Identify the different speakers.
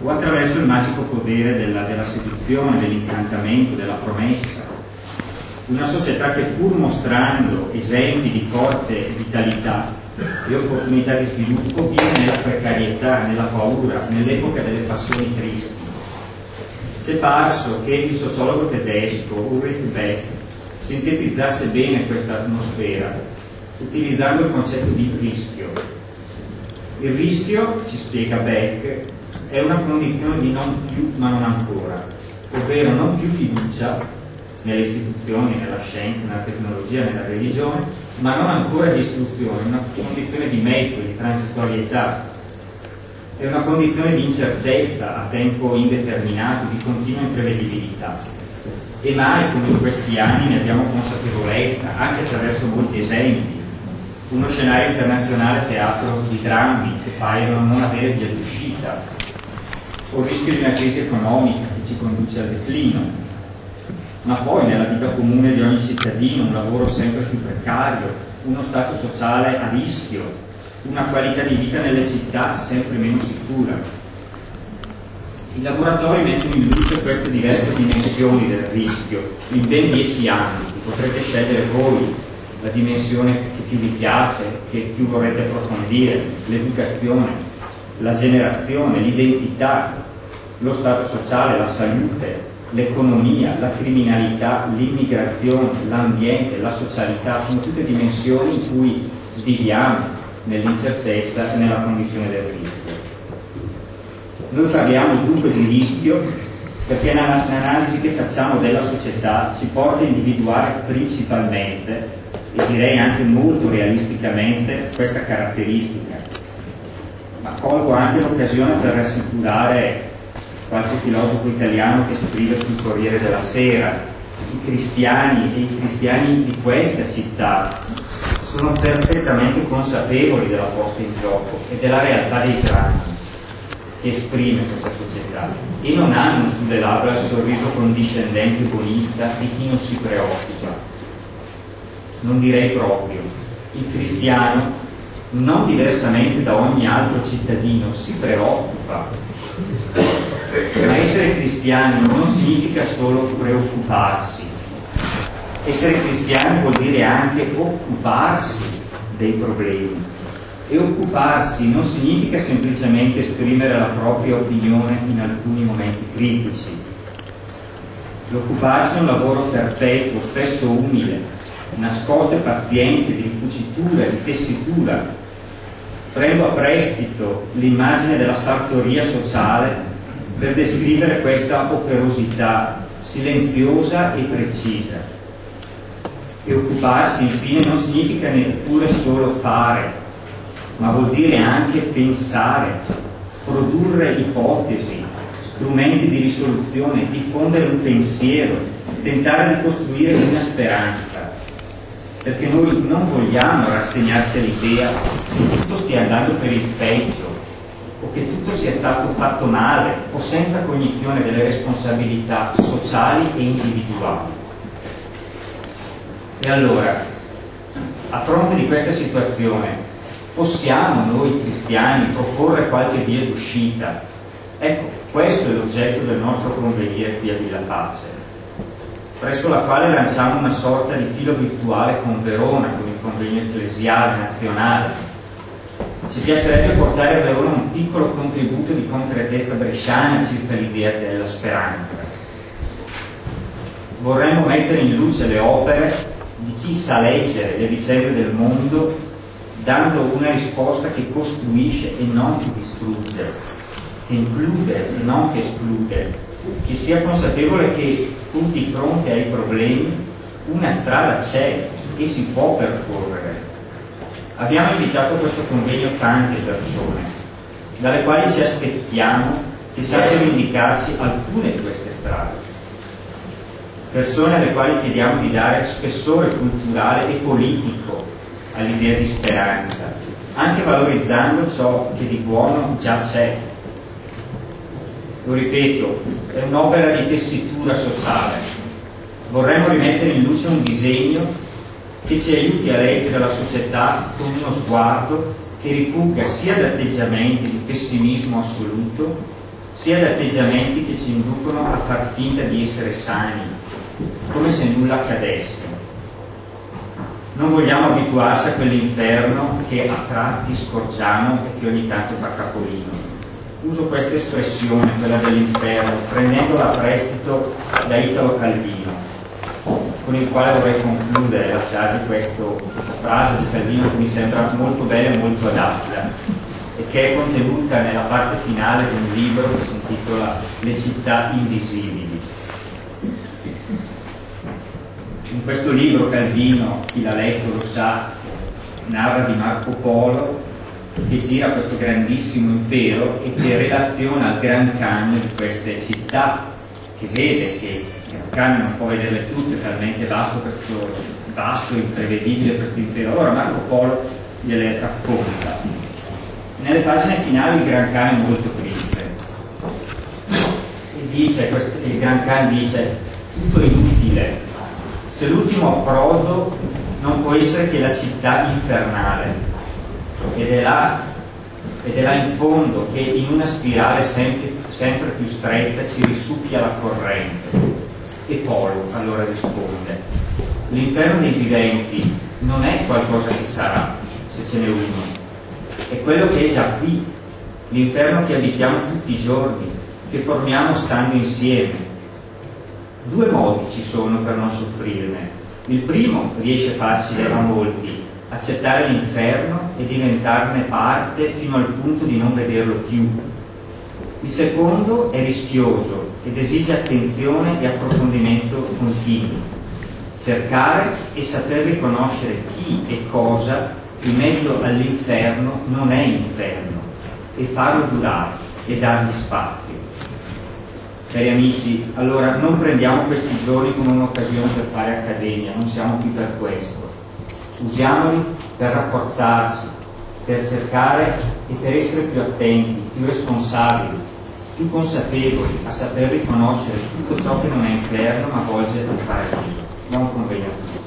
Speaker 1: o attraverso il magico potere della seduzione, dell'incantamento, della promessa. Una società che, pur mostrando esempi di forte vitalità e opportunità di sviluppo, vive nella precarietà, nella paura, nell'epoca delle passioni tristi. C'è parso che il sociologo tedesco Ulrich Beck sintetizzasse bene questa atmosfera utilizzando il concetto di rischio. Il rischio, ci spiega Beck, è una condizione di non più ma non ancora, ovvero non più fiducia nelle istituzioni, nella scienza, nella tecnologia, nella religione, ma non ancora di istruzione, una condizione di mezzo, di transitorietà. È una condizione di incertezza a tempo indeterminato, di continua imprevedibilità. E mai come in questi anni ne abbiamo consapevolezza, anche attraverso molti esempi. Uno scenario internazionale teatro di drammi che paiono non avere via d'uscita, o il rischio di una crisi economica che ci conduce al declino. Ma poi nella vita comune di ogni cittadino un lavoro sempre più precario, uno stato sociale a rischio, una qualità di vita nelle città sempre meno sicura. I laboratori mettono in luce queste diverse dimensioni del rischio in ben 10 ambiti. Potrete scegliere voi la dimensione che più vi piace, che più vorrete approfondire: l'educazione, la generazione, l'identità, lo stato sociale, la salute, l'economia, la criminalità, l'immigrazione, l'ambiente, la socialità. Sono tutte dimensioni in cui viviamo nell'incertezza e nella condizione del rischio. Noi parliamo dunque di rischio perché l'analisi che facciamo della società ci porta a individuare principalmente, e direi anche molto realisticamente, questa caratteristica. Ma colgo anche l'occasione per rassicurare qualche filosofo italiano che scrive sul Corriere della Sera: i cristiani e i cristiani di questa città sono perfettamente consapevoli della posta in gioco e della realtà dei drammi che esprime questa società, e non hanno sulle labbra il sorriso condiscendente e buonista di chi non si preoccupa. Non direi proprio. Il cristiano, non diversamente da ogni altro cittadino, si preoccupa. Ma essere cristiani non significa solo preoccuparsi. Essere cristiani vuol dire anche occuparsi dei problemi. E occuparsi non significa semplicemente esprimere la propria opinione in alcuni momenti critici. L'occuparsi è un lavoro perpetuo, spesso umile, nascosto e paziente, di ricucitura, di tessitura. Prendo a prestito l'immagine della sartoria sociale per descrivere questa operosità silenziosa e precisa. E occuparsi, infine, non significa neppure solo fare, ma vuol dire anche pensare, produrre ipotesi, strumenti di risoluzione, diffondere un pensiero, tentare di costruire una speranza. Perché noi non vogliamo rassegnarci all'idea che tutto stia andando per il peggio, o che tutto sia stato fatto male o senza cognizione delle responsabilità sociali e individuali. E allora, a fronte di questa situazione, possiamo noi cristiani proporre qualche via d'uscita? Ecco, questo è l'oggetto del nostro convenire qui a Villa Pace, presso la quale lanciamo una sorta di filo virtuale con Verona, con il convegno ecclesiale nazionale. Ci piacerebbe portare a Verona un piccolo contributo di concretezza bresciana circa l'idea della speranza. Vorremmo mettere in luce le opere di chi sa leggere le vicende del mondo, dando una risposta che costruisce e non che distrugge, che include e non che esclude, che sia consapevole che pur di fronte ai problemi una strada c'è e si può percorrere. Abbiamo invitato a questo convegno tante persone, dalle quali ci aspettiamo che sappiano indicarci alcune di queste strade. Persone alle quali chiediamo di dare spessore culturale e politico all'idea di speranza, anche valorizzando ciò che di buono già c'è. Lo ripeto, è un'opera di tessitura sociale. Vorremmo rimettere in luce un disegno che ci aiuti a leggere la società con uno sguardo che rifugga sia da atteggiamenti di pessimismo assoluto, sia ad atteggiamenti che ci inducono a far finta di essere sani, come se nulla accadesse. Non vogliamo abituarci a quell'inferno che a tratti scorgiamo e che ogni tanto fa capolino. Uso questa espressione, quella dell'inferno, prendendola a prestito da Italo Calvino, con il quale vorrei concludere la charge di questa frase di Calvino che mi sembra molto bella e molto adatta, e che è contenuta nella parte finale di un libro che si intitola Le città invisibili. In questo libro Calvino, chi l'ha letto lo sa, narra di Marco Polo che gira questo grandissimo impero e che relaziona al Gran Canne di queste città, che vede che il Gran Canne non può vederle tutte, talmente vasto e imprevedibile questo impero. Allora Marco Polo gliele racconta. Nelle pagine finali il Gran Canne è molto triste e dice, il Gran Canne dice: tutto è inutile, se l'ultimo approdo non può essere che la città infernale, ed è là in fondo che in una spirale sempre più stretta ci risucchia la corrente. E Polo allora risponde: l'inferno dei viventi non è qualcosa che sarà, se ce n'è uno, è quello che è già qui, l'inferno che abitiamo tutti i giorni, che formiamo stando insieme. Due modi ci sono per non soffrirne. Il primo riesce facile a molti: accettare l'inferno e diventarne parte fino al punto di non vederlo più. Il secondo è rischioso ed esige attenzione e approfondimento continui. Cercare e saper riconoscere chi e cosa in mezzo all'inferno non è inferno e farlo durare e dargli spazio. Cari amici, allora non prendiamo questi giorni come un'occasione per fare accademia, non siamo qui per questo. Usiamoli per rafforzarsi, per cercare e per essere più attenti, più responsabili, più consapevoli a saper riconoscere tutto ciò che non è inferno ma volge al paradiso. Buon convegno a tutti.